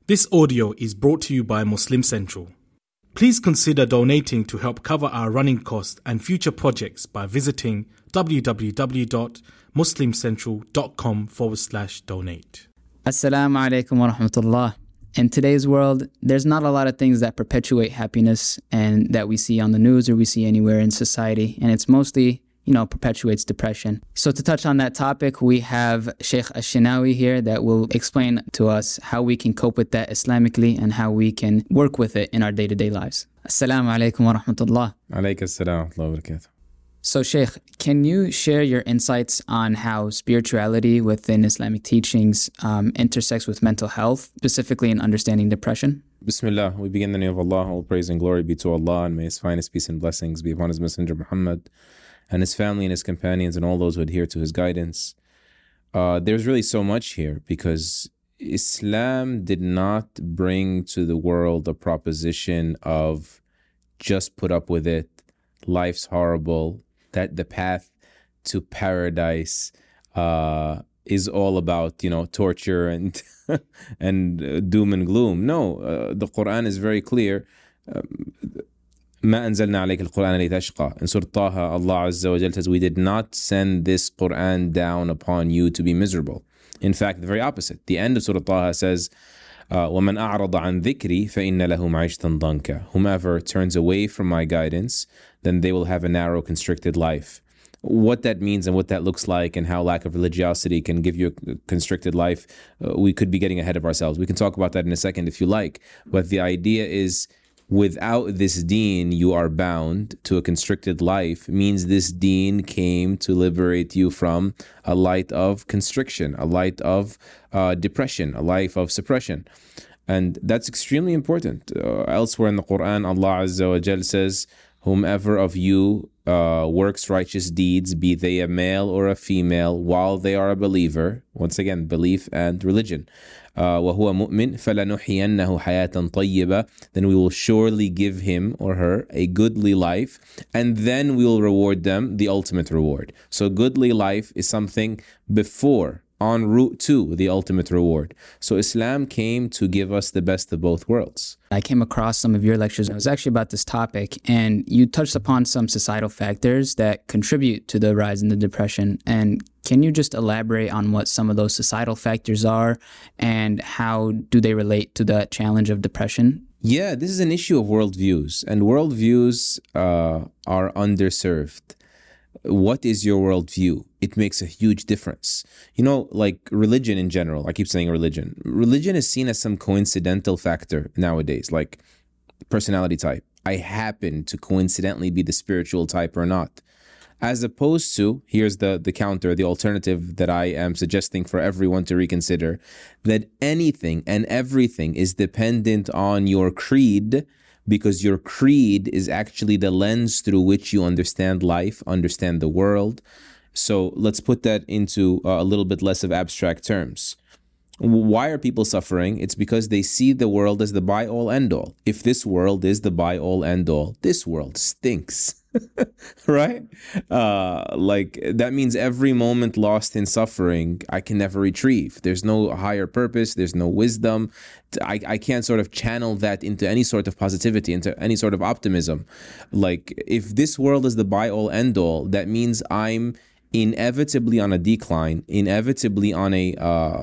This audio is brought to you by Muslim Central. Please consider donating to help cover our running costs and future projects by visiting www.muslimcentral.com/donate. Assalamu alaikum wa rahmatullah. In today's world, there's not a lot of things that perpetuate happiness and that we see on the news or we see anywhere in society. And it's mostly, perpetuates depression. So to touch on that topic, we have Sheikh Ash-Shinawi here that will explain to us how we can cope with that Islamically and how we can work with it in our day-to-day lives. Assalamu alaikum wa rahmatullah. Alaykum assalam wa rahmatullahi wa barakatuh. So Sheikh, can you share your insights on how spirituality within Islamic teachings intersects with mental health, specifically in understanding depression? Bismillah, we begin in the name of Allah. All praise and glory be to Allah, and may His finest peace and blessings be upon His Messenger Muhammad and his family and his companions and all those who adhere to his guidance. There's really so much here because Islam did not bring to the world a proposition of just put up with it, life's horrible, that the path to paradise is all about, torture and and doom and gloom. No, the Quran is very clear. ما أنزلنا عليك القرآن لتشقى. In Surah Taha, Allah Azza wa Jalla says, we did not send this Quran down upon you to be miserable. In fact, the very opposite. The end of Surah Taha says, وَمَنْ أَعْرَضَ عَنْ ذِكْرِي فَإِنَّ لَهُ مَعِيشَةً ضَنْكَ. Whomever turns away from my guidance, then they will have a narrow, constricted life. What that means and what that looks like and how lack of religiosity can give you a constricted life, we could be getting ahead of ourselves. We can talk about that in a second if you like. But the idea is, without this deen, you are bound to a constricted life, means this deen came to liberate you from a light of constriction, a light of depression, a life of suppression. And that's extremely important. Elsewhere in the Quran, Allah Azza wa Jal says, whomever of you works righteous deeds, be they a male or a female, while they are a believer, once again, belief and religion, وَهُوَ مُؤْمِنٌ فَلَنُحْيِيَنَّهُ حَيَاةً طَيِّبَةً, then we will surely give him or her a goodly life, and then we will reward them the ultimate reward. So goodly life is something before, en route to the ultimate reward. So Islam came to give us the best of both worlds. I came across some of your lectures. It was actually about this topic, and you touched upon some societal factors that contribute to the rise in the depression. And can you just elaborate on what some of those societal factors are and how do they relate to the challenge of depression? Yeah, this is an issue of worldviews, and worldviews are underserved. What is your worldview? It makes a huge difference. Like religion in general, I keep saying religion. Religion is seen as some coincidental factor nowadays, like personality type. I happen to coincidentally be the spiritual type or not. As opposed to, here's the counter, the alternative that I am suggesting for everyone to reconsider, that anything and everything is dependent on your creed, because your creed is actually the lens through which you understand life, understand the world. So let's put that into a little bit less of abstract terms. Why are people suffering? It's because they see the world as the by-all, end-all. If this world is the by-all, end-all, this world stinks. Right? That means every moment lost in suffering, I can never retrieve. There's no higher purpose. There's no wisdom. I can't sort of channel that into any sort of positivity, into any sort of optimism. Like, if this world is the by-all, end-all, that means I'm inevitably on a decline, inevitably on a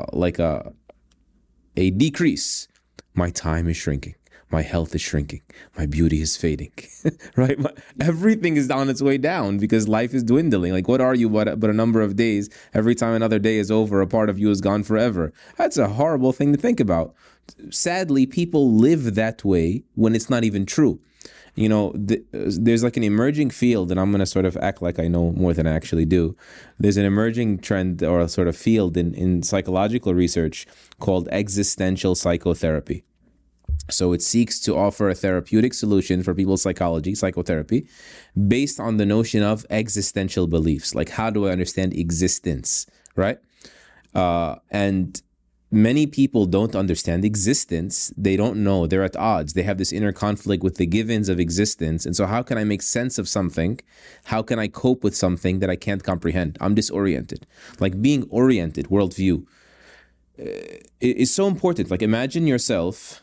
decrease. My time is shrinking. My health is shrinking. My beauty is fading, right? Everything is on its way down because life is dwindling. Like, what are you but a number of days? Every time another day is over, a part of you is gone forever. That's a horrible thing to think about. Sadly, people live that way when it's not even true. There's like an emerging field, and I'm going to sort of act like I know more than I actually do. There's an emerging trend or a sort of field in psychological research called existential psychotherapy. So it seeks to offer a therapeutic solution for people's psychotherapy, based on the notion of existential beliefs. Like, how do I understand existence, right? And many people don't understand existence. They don't know. They're at odds. They have this inner conflict with the givens of existence. And so how can I make sense of something? How can I cope with something that I can't comprehend? I'm disoriented. Like being oriented, worldview. is so important. Like imagine yourself,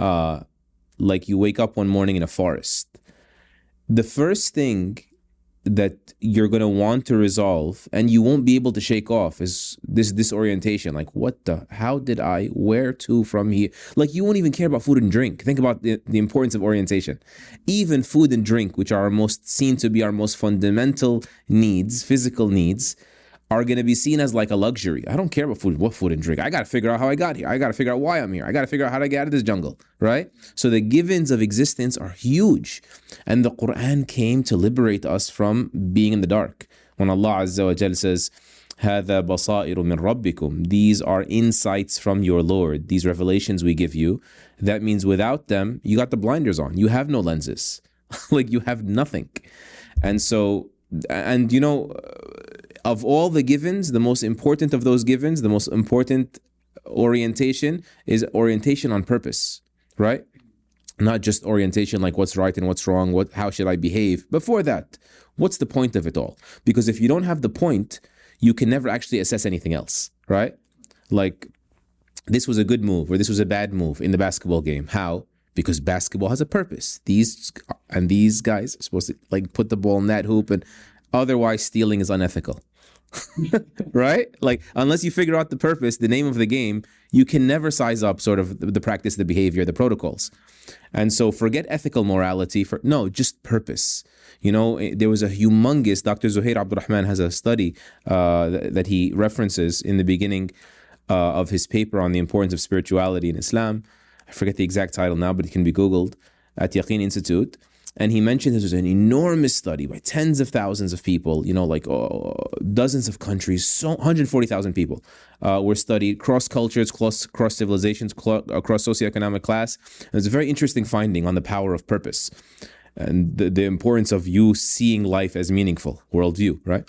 like you wake up one morning in a forest. The first thing that you're going to want to resolve and you won't be able to shake off is this disorientation. Like, where to from here? Like, you won't even care about food and drink. Think about the importance of orientation. Even food and drink, which are seen to be our most fundamental needs, physical needs, are going to be seen as like a luxury. I don't care about what food and drink. I got to figure out how I got here. I got to figure out why I'm here. I got to figure out how to get out of this jungle, right? So the givens of existence are huge. And the Quran came to liberate us from being in the dark. When Allah Azza wa Jal says, هَذَا بَصَائِرُ مِن رَبِّكُمْ, these are insights from your Lord. These revelations we give you. That means without them, you got the blinders on. You have no lenses. Like you have nothing. And so, and you know, of all the givens, the most important of those givens, the most important orientation is orientation on purpose, right? Not just orientation like what's right and what's wrong, how should I behave. Before that, what's the point of it all? Because if you don't have the point, you can never actually assess anything else, right? Like, this was a good move or this was a bad move in the basketball game. How? Because basketball has a purpose. These guys are supposed to like put the ball in that hoop, and otherwise stealing is unethical. Right? Like, unless you figure out the purpose, the name of the game, you can never size up sort of the practice, the behavior, the protocols. And so forget ethical morality just purpose. You know, there was a humongous, Dr. Zuhair Abdurrahman has a study that he references in the beginning of his paper on the importance of spirituality in Islam. I forget the exact title now, but it can be Googled, at Yaqeen Institute. And he mentioned this was an enormous study by tens of thousands of people, you know, like dozens of countries, 140,000 people were studied, cross cultures, cross civilizations, across socioeconomic class. And it's a very interesting finding on the power of purpose and the importance of you seeing life as meaningful, worldview, right?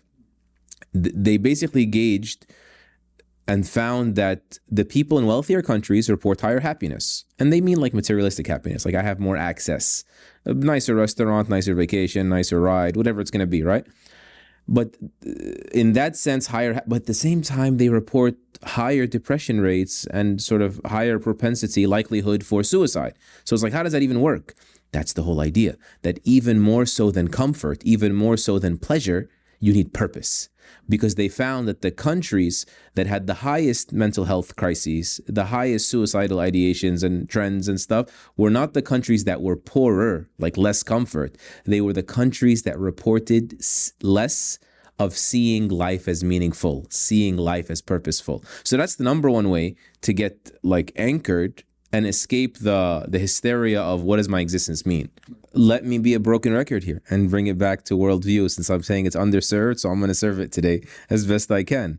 They basically gauged and found that the people in wealthier countries report higher happiness. And they mean like materialistic happiness, like I have more access, a nicer restaurant, nicer vacation, nicer ride, whatever it's going to be, right? But in that sense, but at the same time, they report higher depression rates and sort of higher propensity, likelihood for suicide. So it's like, how does that even work? That's the whole idea, that even more so than comfort, even more so than pleasure, you need purpose. Because they found that the countries that had the highest mental health crises, the highest suicidal ideations and trends and stuff, were not the countries that were poorer, like less comfort. They were the countries that reported less of seeing life as meaningful, seeing life as purposeful. So that's the number one way to get like anchored and escape the hysteria of what does my existence mean. Let me be a broken record here and bring it back to worldview, since I'm saying it's underserved, so I'm going to serve it today as best I can.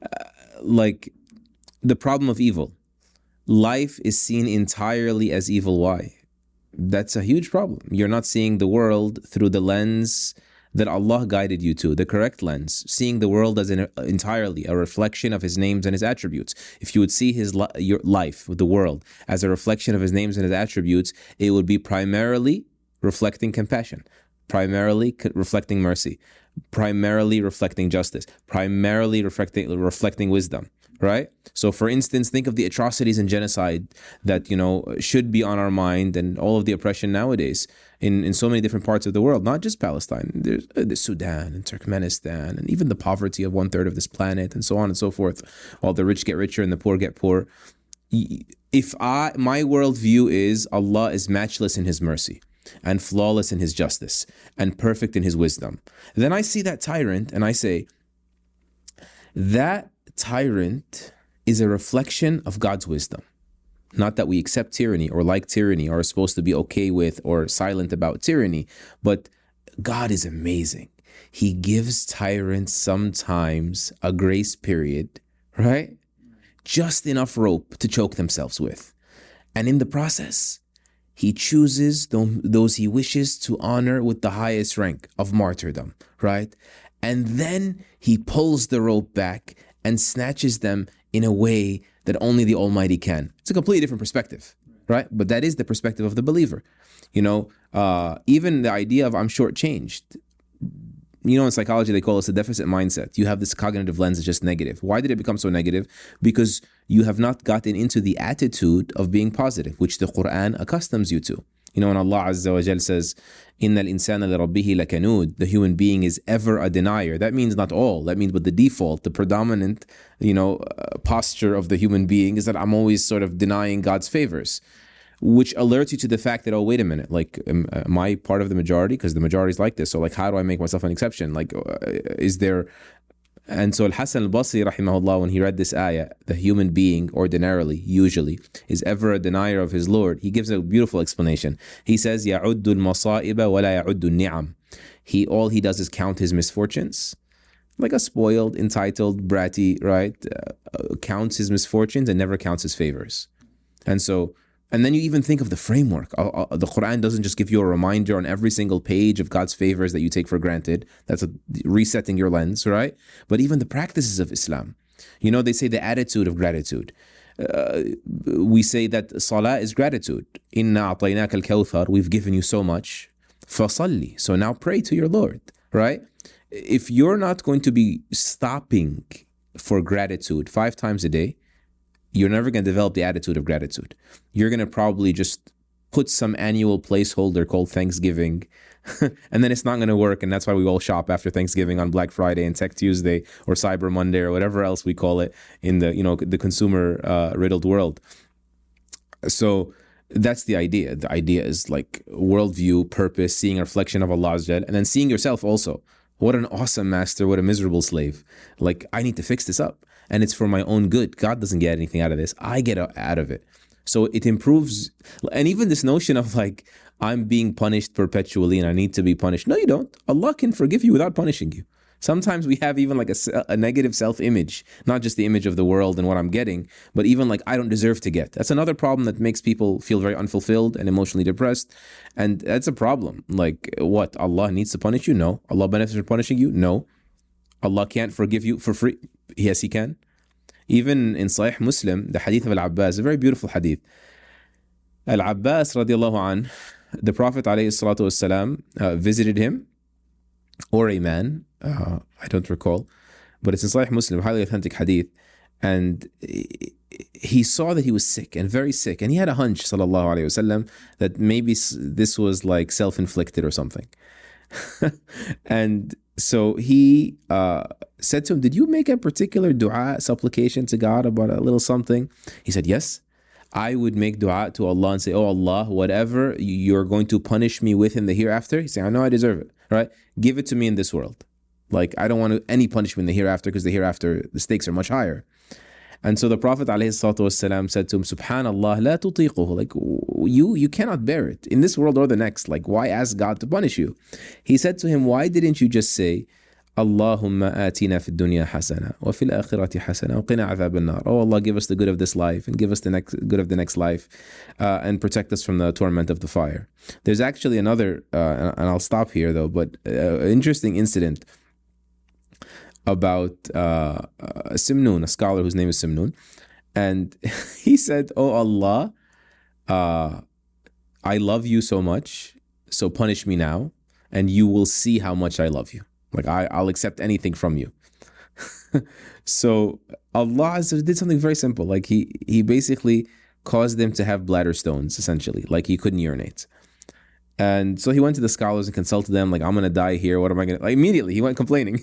Like the problem of evil. Life is seen entirely as evil. Why? That's a huge problem. You're not seeing the world through the lens that Allah guided you to, the correct lens, seeing the world as entirely a reflection of His names and His attributes. If you would see your life, the world, as a reflection of His names and His attributes, it would be primarily reflecting compassion, primarily reflecting mercy, primarily reflecting justice, primarily reflecting wisdom, right? So for instance, think of the atrocities and genocide that, you know, should be on our mind, and all of the oppression nowadays in so many different parts of the world, not just Palestine. There's the Sudan and Turkmenistan, and even the poverty of 1/3 of this planet, and so on and so forth. While the rich get richer and the poor get poor. My worldview is Allah is matchless in His mercy and flawless in His justice and perfect in His wisdom. Then I see that tyrant and I say, that tyrant is a reflection of God's wisdom. Not that we accept tyranny or like tyranny or are supposed to be okay with or silent about tyranny, but God is amazing. He gives tyrants sometimes a grace period, right? Just enough rope to choke themselves with. And in the process, He chooses those He wishes to honor with the highest rank of martyrdom, right? And then He pulls the rope back and snatches them in a way that only the Almighty can. It's a completely different perspective, right? But that is the perspective of the believer. You know, even the idea of I'm shortchanged. in psychology, they call this a deficit mindset. You have this cognitive lens that's just negative. Why did it become so negative? Because you have not gotten into the attitude of being positive, which the Quran accustoms you to. When Allah Azza wa Jal says, إِنَّ الْإِنسَانَ لِرَبِّهِ لَكَنُودٌ, the human being is ever a denier. That means not all. That means, but the default, the predominant, posture of the human being is that I'm always sort of denying God's favors, which alerts you to the fact that, oh, wait a minute, like, am I part of the majority? Because the majority is like this. So, like, how do I make myself an exception? Like, is there... And so Al-Hasan al-Basri, rahimahullah, when he read this ayah, the human being ordinarily, usually, is ever a denier of his Lord, he gives a beautiful explanation. He says, يَعُدُّ الْمَصَائِبَ وَلَا يَعُدُّ النِّعَمِ. All he does is count his misfortunes. Like a spoiled, entitled, bratty, right? Counts his misfortunes and never counts his favors. And then you even think of the framework. The Quran doesn't just give you a reminder on every single page of God's favors that you take for granted. That's resetting your lens, right? But even the practices of Islam. They say the attitude of gratitude. We say that salah is gratitude. Inna a'tainaka al-kawthar. We've given you so much. Fasalli. So now pray to your Lord, right? If you're not going to be stopping for gratitude 5 times a day, you're never going to develop the attitude of gratitude. You're going to probably just put some annual placeholder called Thanksgiving, and then it's not going to work. And that's why we all shop after Thanksgiving on Black Friday and Tech Tuesday or Cyber Monday or whatever else we call it in the consumer riddled world. So that's the idea. The idea is like worldview, purpose, seeing a reflection of Allah Azza, and then seeing yourself also. What an awesome master, what a miserable slave. Like, I need to fix this up. And it's for my own good. God doesn't get anything out of this. I get out of it. So it improves. And even this notion of like, I'm being punished perpetually and I need to be punished. No, you don't. Allah can forgive you without punishing you. Sometimes we have even like a negative self-image, not just the image of the world and what I'm getting, but even like I don't deserve to get. That's another problem that makes people feel very unfulfilled and emotionally depressed. And that's a problem. Like, what? Allah needs to punish you? No. Allah benefits from punishing you? No. Allah can't forgive you for free? Yes, He can. Even in Sahih Muslim, the hadith of Al-Abbas, a very beautiful hadith. Al-Abbas radiallahu anh, the Prophet alayhi salatu wasalam visited him, or a man, I don't recall, but it's in Sahih Muslim, highly authentic hadith, and he saw that he was sick and very sick, and he had a hunch, sallallahu alayhi wasallam, that maybe this was like self-inflicted or something. And so he said to him, did you make a particular dua, supplication to God about a little something? He said, yes. I would make dua to Allah and say, oh Allah, whatever you're going to punish me with in the hereafter, he said, I know I deserve it, right? Give it to me in this world. Like, I don't want any punishment in the hereafter, because the hereafter, the stakes are much higher. And so the Prophet ﷺ said to him, Subhanallah, la tutiquhu. Like, you cannot bear it in this world or the next. Like, why ask God to punish you? He said to him, why didn't you just say, Allahumma atina fid dunya hasana wa fil akhirati hasana wa qina adhab an-nar. Oh Allah, give us the good of this life and give us the good of the next life, and protect us from the torment of the fire. There's actually another, and I'll stop here though, but interesting incident about Simnun, a scholar whose name is Simnun, and he said, oh Allah, I love you so much, so punish me now, and you will see how much I love you. Like, I'll accept anything from you. So Allah did something very simple. Like, he basically caused them to have bladder stones, essentially. Like, he couldn't urinate. And so he went to the scholars and consulted them, like, I'm going to die here. What am I going to... Like, immediately, he went complaining.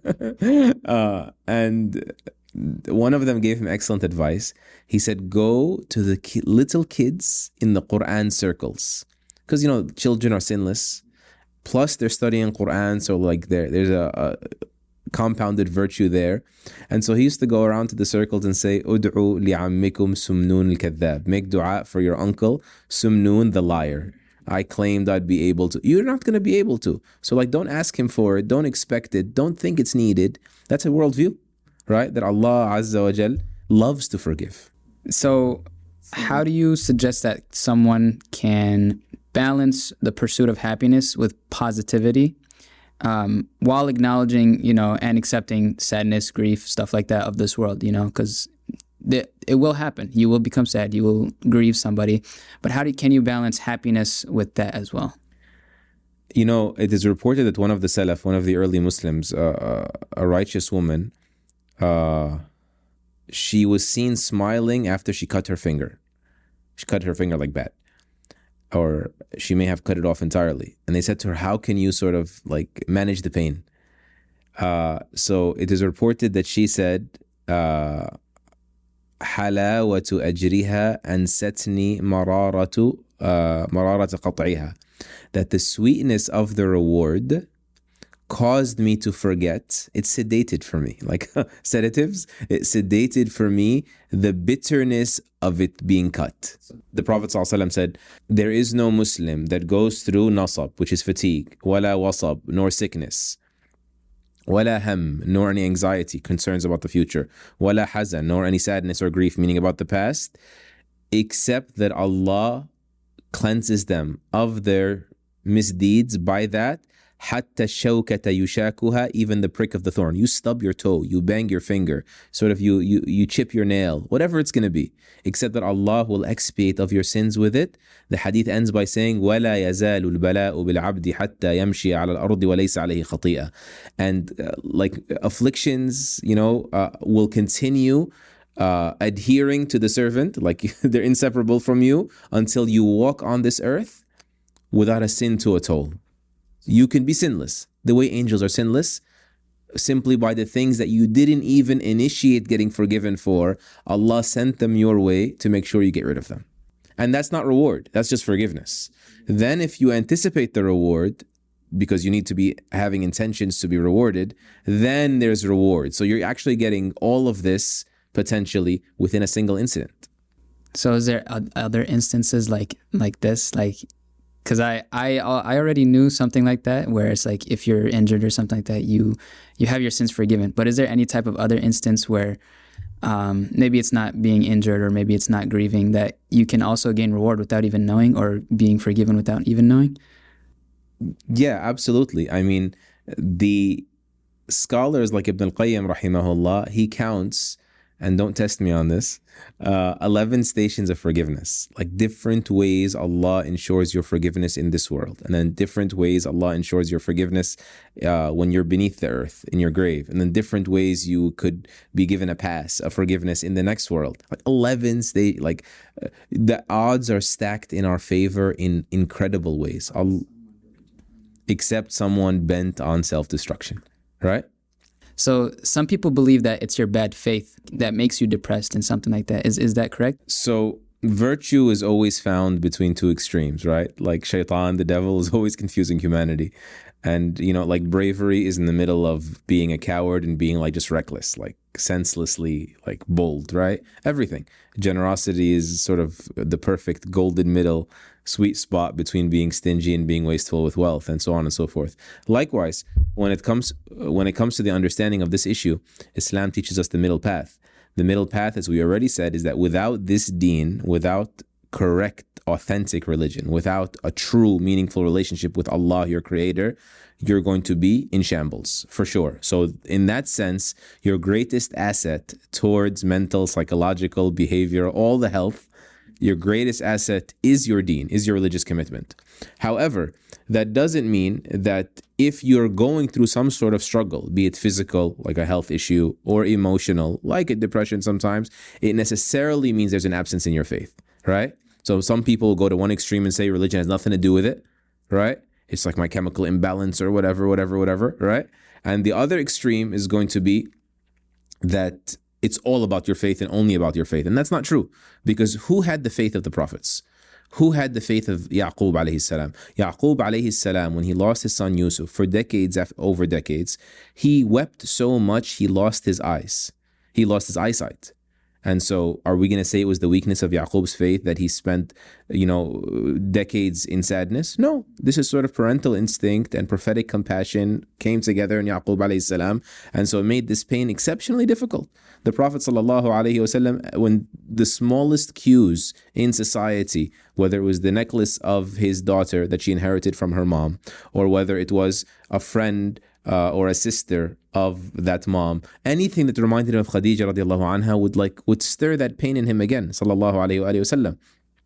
And one of them gave him excellent advice. He said, go to the little kids in the Quran circles. Because, children are sinless. Plus, they're studying Quran, so like there's a compounded virtue there. And so he used to go around to the circles and say, Ud'u li'ammikum Sumnun al-kadhab. Make dua for your uncle, Sumnun the liar. I claimed I'd be able to. You're not going to be able to. So like, don't ask him for it. Don't expect it. Don't think it's needed. That's a worldview, right? That Allah Azza wa Jal loves to forgive. So how do you suggest that someone can balance the pursuit of happiness with positivity, while acknowledging, and accepting sadness, grief, stuff like that of this world, because it will happen. You will become sad. You will grieve somebody. But can you balance happiness with that as well? You know, it is reported that one of the Salaf, one of the early Muslims, a righteous woman, she was seen smiling after she cut her finger. She cut her finger like that. Or she may have cut it off entirely. And they said to her, how can you sort of like manage the pain? So it is reported that she said, حلاوة أجرها أنستني مرارة قطعها, that the sweetness of the reward caused me to forget. It sedated for me, like sedatives. It sedated for me the bitterness of it being cut. The Prophet ﷺ said, there is no Muslim that goes through nasab, which is fatigue, wala wasab, nor sickness, wala ham, nor any anxiety, concerns about the future, wala hazan, nor any sadness or grief, meaning about the past, except that Allah cleanses them of their misdeeds by that. حتى الشوكة يشاكها, even the prick of the thorn. You stub your toe, you bang your finger, sort of you chip your nail, whatever it's going to be, except that Allah will expiate of your sins with it. The hadith ends by saying, وَلَا يَزَالُ الْبَلَاءُ بِالْعَبْدِ حَتَّى يَمْشِي عَلى الْأَرْضِ وَلَيْسَ عَلَيْهِ خَطِيئَةٌ. And like afflictions, will continue adhering to the servant, like they're inseparable from you until you walk on this earth without a sin to atone. You can be sinless, the way angels are sinless, simply by the things that you didn't even initiate getting forgiven for. Allah sent them your way to make sure you get rid of them. And that's not reward, that's just forgiveness. Then if you anticipate the reward, because you need to be having intentions to be rewarded, then there's reward. So you're actually getting all of this potentially within a single incident. So is there other instances like this? Because I already knew something like that, where it's like if you're injured or something like that, you have your sins forgiven. But is there any type of other instance where maybe it's not being injured or maybe it's not grieving, that you can also gain reward without even knowing, or being forgiven without even knowing? Yeah, absolutely. I mean, the scholars like Ibn al-Qayyim rahimahullah, he counts, and don't test me on this, 11 stations of forgiveness, like different ways Allah ensures your forgiveness in this world, and then different ways Allah ensures your forgiveness when you're beneath the earth, in your grave, and then different ways you could be given a pass of forgiveness in the next world. Like 11 the odds are stacked in our favor in incredible ways, except someone bent on self-destruction, right? So some people believe that it's your bad faith that makes you depressed and something like that. Is that correct? So virtue is always found between two extremes, right? Like shaitan, the devil, is always confusing humanity. And, like bravery is in the middle of being a coward and being like just reckless, like senselessly like bold, right? Everything. Generosity is sort of the perfect golden middle sweet spot between being stingy and being wasteful with wealth, and so on and so forth. Likewise, when it comes to the understanding of this issue, Islam teaches us the middle path. The middle path, as we already said, is that without this deen, without correct, authentic religion, without a true, meaningful relationship with Allah, your creator, you're going to be in shambles, for sure. So in that sense, your greatest asset towards mental, psychological, behavior, all the health, your greatest asset is your deen, is your religious commitment. However, that doesn't mean that if you're going through some sort of struggle, be it physical, like a health issue, or emotional, like a depression sometimes, it necessarily means there's an absence in your faith, right? So some people go to one extreme and say religion has nothing to do with it, right? It's like my chemical imbalance or whatever, right? And the other extreme is going to be that it's all about your faith and only about your faith. And that's not true, because who had the faith of the prophets? Who had the faith of Yaqub alayhi salam? Yaqub alayhi salam, when he lost his son Yusuf, for decades, over decades, he wept so much he lost his eyes. He lost his eyesight. And so are we going to say it was the weakness of Yaqub's faith that he spent, decades in sadness? No, this is sort of parental instinct and prophetic compassion came together in Yaqub alayhi salam, and so it made this pain exceptionally difficult. The Prophet sallallahu alaihi wasallam, when the smallest cues in society, whether it was the necklace of his daughter that she inherited from her mom, or whether it was a friend or a sister of that mom, anything that reminded him of Khadija radiallahu anha would stir that pain in him again, sallallahu alayhi wa sallam.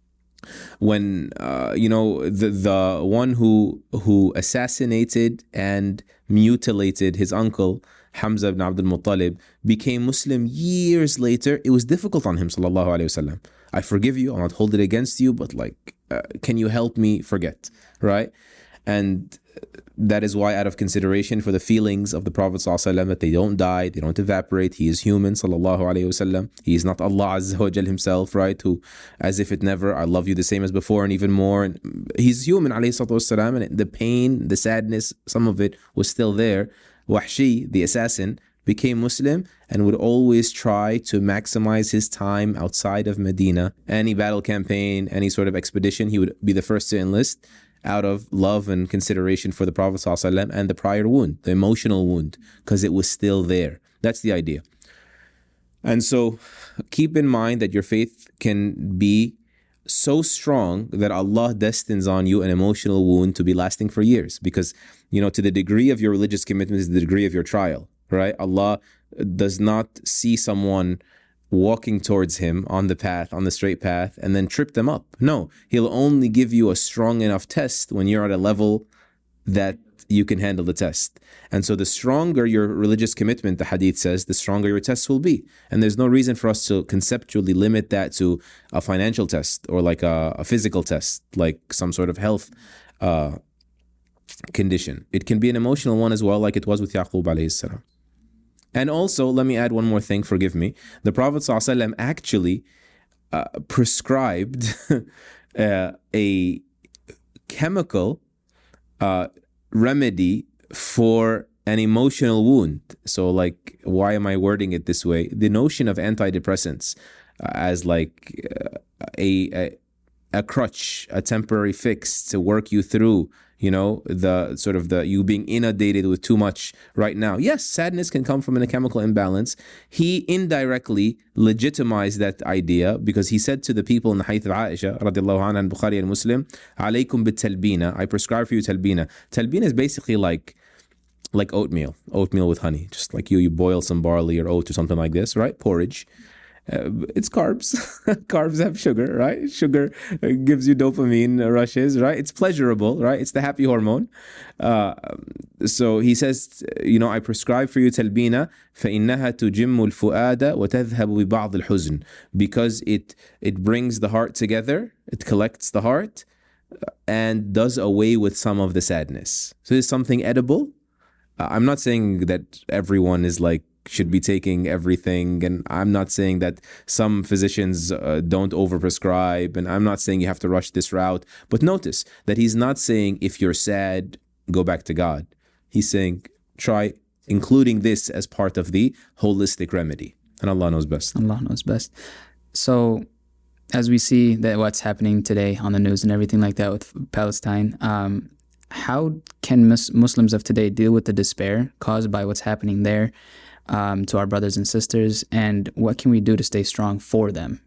when the one who assassinated and mutilated his uncle Hamza ibn Abdul Muttalib became Muslim years later, it was difficult on him, sallallahu alaihi wasallam. I forgive you, I'll not hold it against you, but can you help me forget, right? And that is why, out of consideration for the feelings of the Prophet ﷺ, that they don't die, they don't evaporate. He is human, sallallahu alaihi wasallam. He is not Allah Azza wa Jal himself, right? Who, as if it never, I love you the same as before and even more. And he's human, alayhi salatu wasalam, and the pain, the sadness, some of it was still there. Wahshi, the assassin, became Muslim and would always try to maximize his time outside of Medina. Any battle campaign, any sort of expedition, he would be the first to enlist, out of love and consideration for the Prophet ﷺ and the prior wound, the emotional wound, because it was still there. That's the idea. And so keep in mind that your faith can be so strong that Allah destines on you an emotional wound to be lasting for years, because, to the degree of your religious commitment is the degree of your trial, right? Allah does not see someone walking towards him on the straight path, and then trip them up. No, he'll only give you a strong enough test when you're at a level that you can handle the test. And so the stronger your religious commitment, the hadith says, the stronger your tests will be. And there's no reason for us to conceptually limit that to a financial test or like a physical test, like some sort of health condition. It can be an emotional one as well, like it was with Yaqub alayhi salam. And also, let me add one more thing, forgive me. The Prophet ﷺ actually prescribed a chemical remedy for an emotional wound. So why am I wording it this way? The notion of antidepressants as a crutch, a temporary fix to work you through, you being inundated with too much right now. Yes, sadness can come from a chemical imbalance. He indirectly legitimized that idea because he said to the people in the hadith of Aisha radiallahu anha and Bukhari and Muslim, alaykum bit-talbina, I prescribe for you talbina. Talbina is basically like oatmeal with honey. Just like you boil some barley or oats or something like this, right? Porridge. It's carbs. Carbs have sugar, right? Sugar gives you dopamine rushes, right? It's pleasurable, right? It's the happy hormone. So he says, I prescribe for you talbina فإنها تجم الفؤاد وتذهب ببعض الحزن, because it brings the heart together, it collects the heart and does away with some of the sadness. So it's something edible. I'm not saying that everyone is should be taking everything, and I'm not saying that some physicians don't overprescribe, and I'm not saying you have to rush this route, but notice that he's not saying if you're sad, go back to God. He's saying try including this as part of the holistic remedy, and Allah knows best. Allah knows best. So as we see that what's happening today on the news and everything like that with Palestine, how can Muslims of today deal with the despair caused by what's happening there to our brothers and sisters, and what can we do to stay strong for them?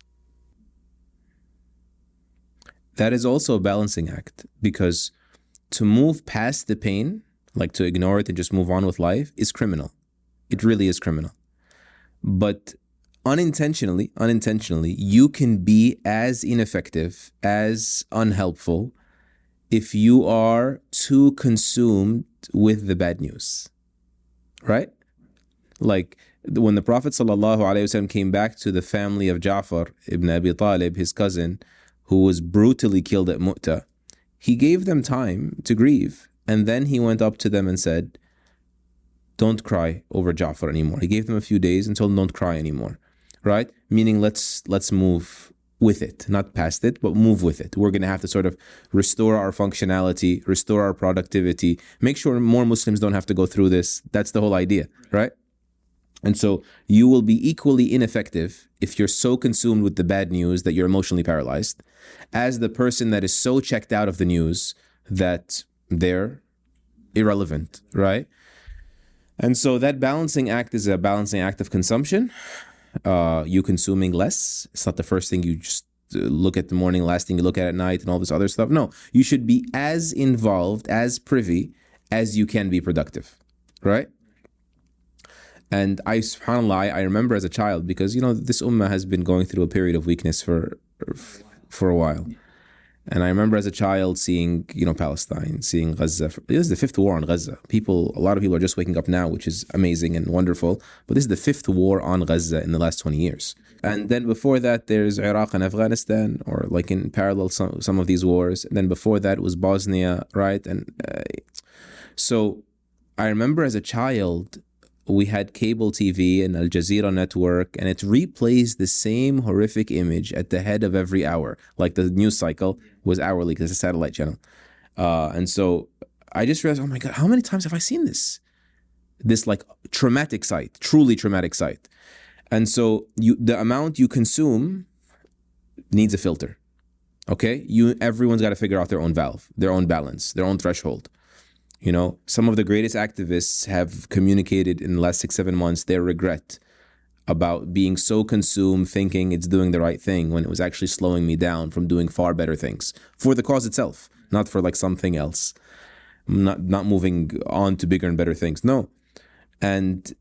That is also a balancing act, because to move past the pain, to ignore it and just move on with life, is criminal. It really is criminal. But unintentionally, you can be as ineffective, as unhelpful, if you are too consumed with the bad news, right? When the Prophet ﷺ came back to the family of Ja'far ibn Abi Talib, his cousin, who was brutally killed at Mu'tah, he gave them time to grieve. And then he went up to them and said, don't cry over Ja'far anymore. He gave them a few days and told them, don't cry anymore, right? Meaning let's move with it, not past it, but move with it. We're going to have to sort of restore our functionality, restore our productivity, make sure more Muslims don't have to go through this. That's the whole idea, right? And so you will be equally ineffective if you're so consumed with the bad news that you're emotionally paralyzed, as the person that is so checked out of the news that they're irrelevant, right? And so that balancing act is a balancing act of consumption. You consuming less. It's not the first thing you just look at the morning, last thing you look at night and all this other stuff. No, you should be as involved, as privy as you can be productive, right? And subhanAllah, I remember as a child, because, this ummah has been going through a period of weakness for for a while. And I remember as a child seeing, Palestine, seeing Gaza. This is the fifth war on Gaza. A lot of people are just waking up now, which is amazing and wonderful. But this is the fifth war on Gaza in the last 20 years. And then before that, there's Iraq and Afghanistan, or like in parallel, some of these wars. And then before that was Bosnia, right? And so I remember as a child, we had cable TV and Al Jazeera network, and it replays the same horrific image at the head of every hour. Like the news cycle was hourly because it's a satellite channel. And so I just realized, oh my God, how many times have I seen this? This like traumatic sight, truly traumatic sight. And so the amount you consume needs a filter. Okay? Everyone's got to figure out their own valve, their own balance, their own threshold. Some of the greatest activists have communicated in the last 6-7 months their regret about being so consumed thinking it's doing the right thing when it was actually slowing me down from doing far better things for the cause itself, not for like something else, not moving on to bigger and better things. No. And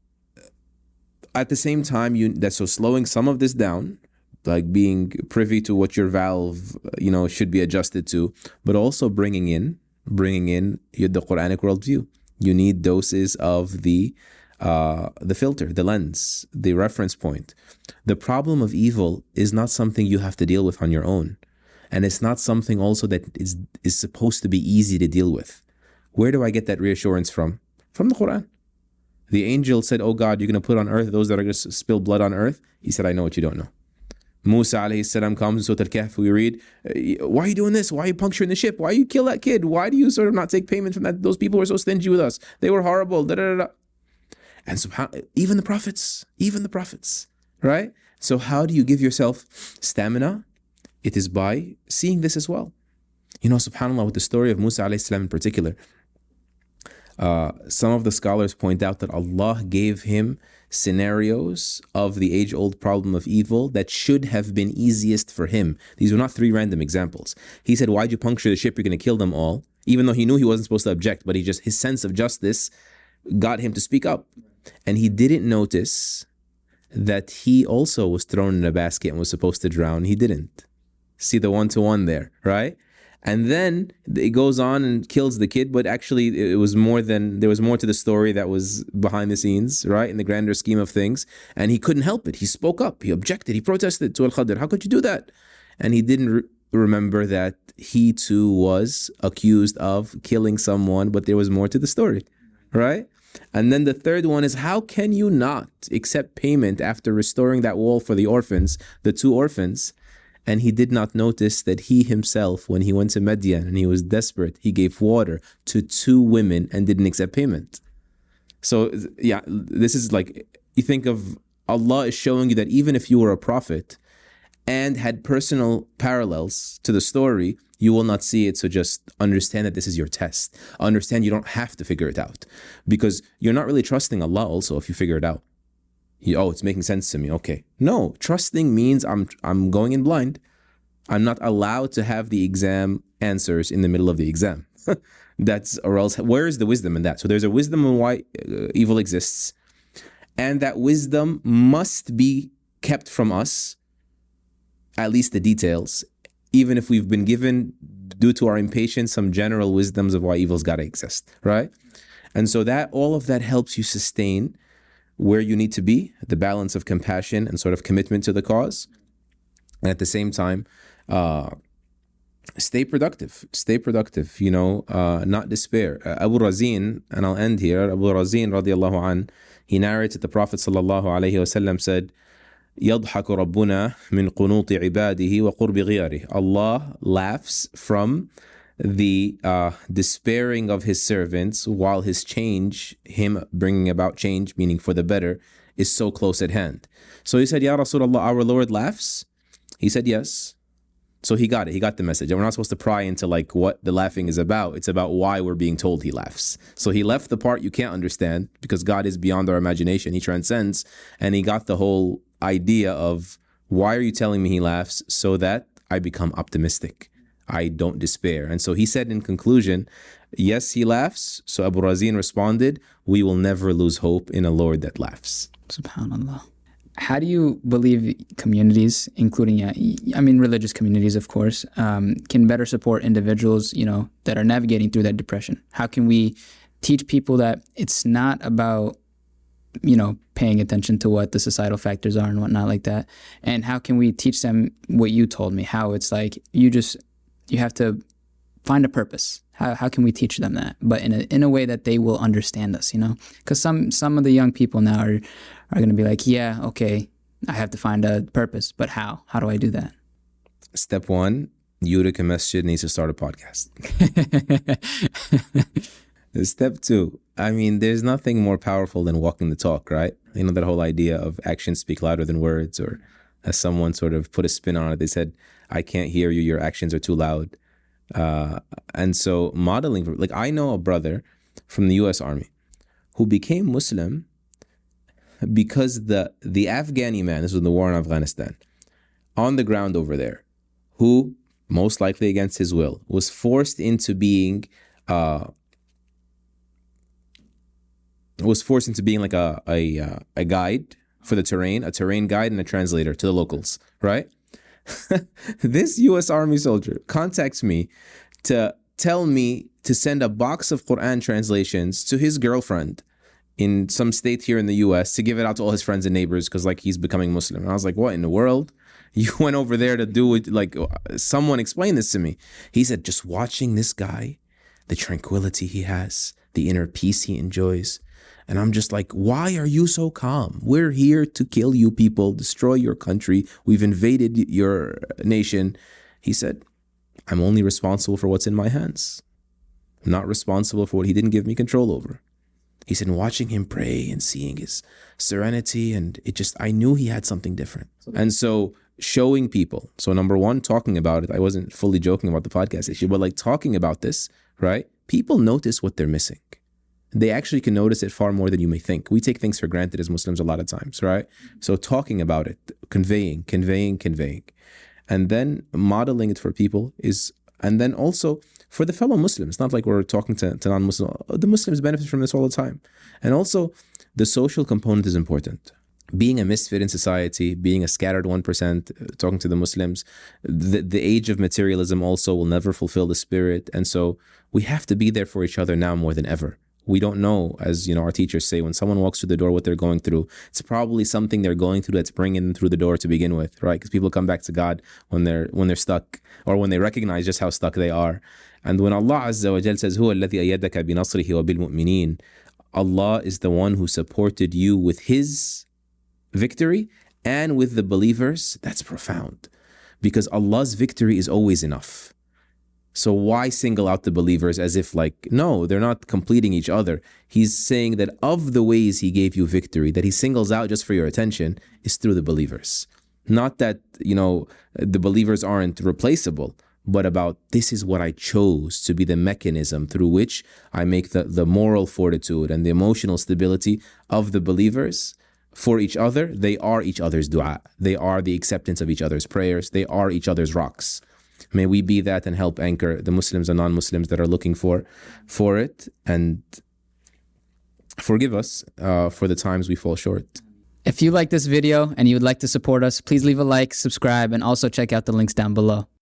at the same time, so slowing some of this down, like being privy to what your valve, should be adjusted to, but also bringing in the Quranic worldview. You need doses of the filter, the lens, the reference point. The problem of evil is not something you have to deal with on your own. And it's not something also that is supposed to be easy to deal with. Where do I get that reassurance from? From the Quran. The angel said, oh God, you're going to put on earth those that are going to spill blood on earth. He said, I know what you don't know. Musa alayhi salam comes in Surah Al-Kahf, we read, why are you doing this? Why are you puncturing the ship? Why you kill that kid? Why do you sort of not take payment from that? Those people were so stingy with us. They were horrible. Da, da, da, da. And even the prophets, right? So how do you give yourself stamina? It is by seeing this as well. SubhanAllah, with the story of Musa alayhi salam in particular, some of the scholars point out that Allah gave him scenarios of the age-old problem of evil that should have been easiest for him. These were not 3 random examples. He said, why'd you puncture the ship? You're going to kill them all. Even though he knew he wasn't supposed to object, but his sense of justice got him to speak up. And he didn't notice that he also was thrown in a basket and was supposed to drown. He didn't. See the one-to-one there, right? And then it goes on and kills the kid, but actually there was more to the story that was behind the scenes, right? In the grander scheme of things. And he couldn't help it. He spoke up, he objected, he protested to Al-Khadr. How could you do that? And he didn't remember that he too was accused of killing someone, but there was more to the story, right? And then the third one is, how can you not accept payment after restoring that wall for the orphans, the 2 orphans? And he did not notice that he himself, when he went to Madian and he was desperate, he gave water to 2 women and didn't accept payment. So yeah, this is like, you think of Allah is showing you that even if you were a prophet and had personal parallels to the story, you will not see it. So just understand that this is your test. Understand you don't have to figure it out, because you're not really trusting Allah also if you figure it out. It's making sense to me. Okay. No, trusting means I'm going in blind. I'm not allowed to have the exam answers in the middle of the exam. Or else, where is the wisdom in that? So there's a wisdom in why evil exists. And that wisdom must be kept from us, at least the details, even if we've been given, due to our impatience, some general wisdoms of why evil's got to exist, right? And so all of that helps you sustain where you need to be, the balance of compassion and sort of commitment to the cause. And at the same time, stay productive, not despair. Abu Razin, and I'll end here, Abu Razin radiallahu an, he narrates that the Prophet sallallahu alayhi wasallam said, يَضْحَكُ رَبُّنَا مِنْ قُنُوطِ عِبَادِهِ وَقُرْبِ غِيَارِهِ. Allah laughs from the despairing of his servants while his change, him bringing about change, meaning for the better, is so close at hand. So he said, Ya Rasulullah, our Lord laughs? He said, yes. So he got it. He got the message. And we're not supposed to pry into like what the laughing is about. It's about why we're being told he laughs. So he left the part you can't understand, because God is beyond our imagination. He transcends. And he got the whole idea of, why are you telling me he laughs? So that I become optimistic. I don't despair. And so he said in conclusion, yes, he laughs. So Abu Razin responded, we will never lose hope in a Lord that laughs. SubhanAllah. How do you believe communities, including, religious communities, of course, can better support individuals, that are navigating through that depression? How can we teach people that it's not about, paying attention to what the societal factors are and whatnot like that? And how can we teach them what you told me, how it's like you have to find a purpose? How can we teach them that, but in a way that they will understand us, Because some of the young people now are going to be like, yeah, okay, I have to find a purpose, but how? How do I do that? Step one, Eureka Masjid needs to start a podcast. Step two, there's nothing more powerful than walking the talk, right? That whole idea of actions speak louder than words, or as someone sort of put a spin on it, they said, I can't hear you, your actions are too loud. And so modeling, like I know a brother from the U.S. Army who became Muslim because the Afghani man, this was in the war in Afghanistan, on the ground over there, who most likely against his will was forced into being like a guide for the terrain, a terrain guide and a translator to the locals, right? This U.S. Army soldier contacts me to tell me to send a box of Quran translations to his girlfriend in some state here in the U.S. to give it out to all his friends and neighbors because he's becoming Muslim. And I was like, what in the world? You went over there to do it? Someone explain this to me. He said, just watching this guy, the tranquility he has, the inner peace he enjoys. And I'm just like, why are you so calm? We're here to kill you people, destroy your country. We've invaded your nation. He said, I'm only responsible for what's in my hands. I'm not responsible for what he didn't give me control over. He said, watching him pray and seeing his serenity, and I knew he had something different. And so showing people. So number one, talking about it. I wasn't fully joking about the podcast issue, but talking about this, right? People notice what they're missing. They actually can notice it far more than you may think. We take things for granted as Muslims a lot of times, right? So talking about it, conveying, and then modeling it for people and then also for the fellow Muslims. It's not like we're talking to non-Muslims. The Muslims benefit from this all the time. And also the social component is important. Being a misfit in society, being a scattered 1%, talking to the Muslims, the age of materialism also will never fulfill the spirit. And so we have to be there for each other now more than ever. We don't know, as our teachers say, when someone walks through the door, what they're going through. It's probably something they're going through that's bringing them through the door to begin with, right? Because people come back to God when they're stuck, or when they recognize just how stuck they are. And when Allah Azza wa Jal says, "Huwa alladhi ayyadaka bi nasrihi wa bil mu'minin," Allah is the one who supported you with His victory and with the believers. That's profound, because Allah's victory is always enough. So why single out the believers as if no, they're not completing each other? He's saying that of the ways He gave you victory, that He singles out just for your attention, is through the believers. Not that, the believers aren't replaceable, but about this is what I chose to be the mechanism through which I make the moral fortitude and the emotional stability of the believers for each other. They are each other's dua. They are the acceptance of each other's prayers. They are each other's rocks. May we be that and help anchor the Muslims and non-Muslims that are looking for it, and forgive us for the times we fall short. If you like this video and you would like to support us, please leave a like, subscribe, and also check out the links down below.